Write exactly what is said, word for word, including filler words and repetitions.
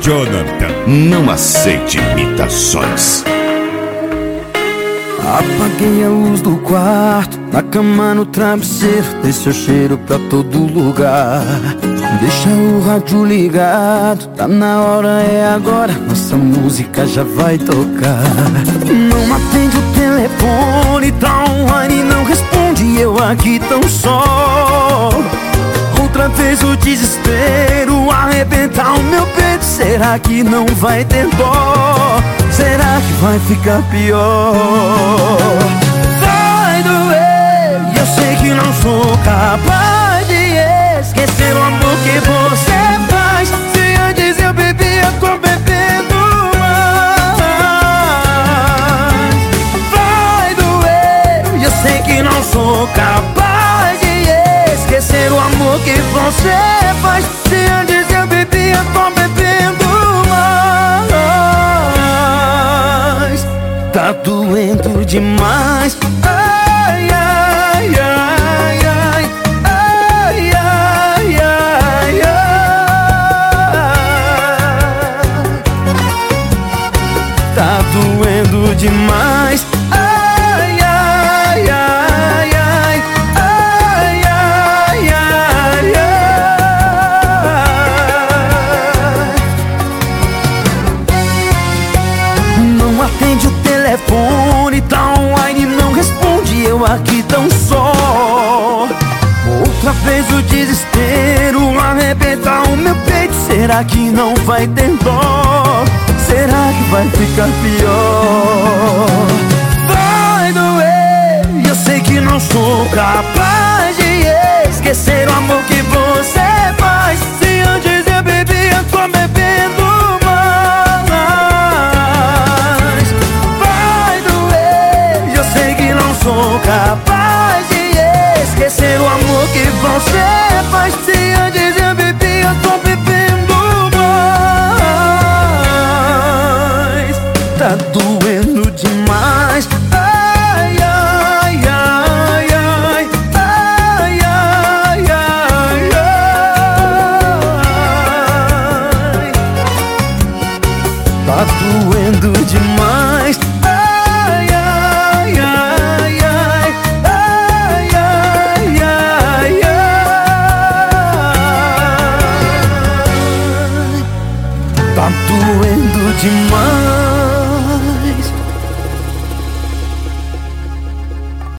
Jonathan. Não aceite imitações. Apaguei a luz do quarto, na cama, no travesseiro, dei seu cheiro pra todo lugar. Deixa o rádio ligado, tá na hora, é agora, nossa música já vai tocar. Não atende o telefone, tá online, não responde, eu aqui tão só. Outra vez o desespero arrebenta o meu peito, será que não vai ter dó? Será que vai ficar pior? Vai doer, e eu sei que não sou capaz de esquecer o amor que você faz. Se antes eu bebia, tô bebendo mais. Vai doer, e eu sei que não sou capaz de esquecer o amor que você faz. Se antes eu bebia, tô bebendo mais. Tá doendo demais. Ai, ai, ai, ai. Ai, ai, ai, ai. Tá doendo demais. Ai, ai, ai, ai. Ai, ai, ai, ai. Não atende o telefone, tá online, não responde, eu aqui tão só. Outra vez o desespero arrebenta o meu peito, será que não vai ter dó? Será que vai ficar pior? Vai doer, e eu sei que não sou capaz de esquecer o amor que você faz. Se antes eu bebia, tô bebendo mais. Vai doer, e eu sei que não sou capaz de esquecer o amor que você faz. Se antes eu bebia, tô bebendo mais. Tá doendo demais.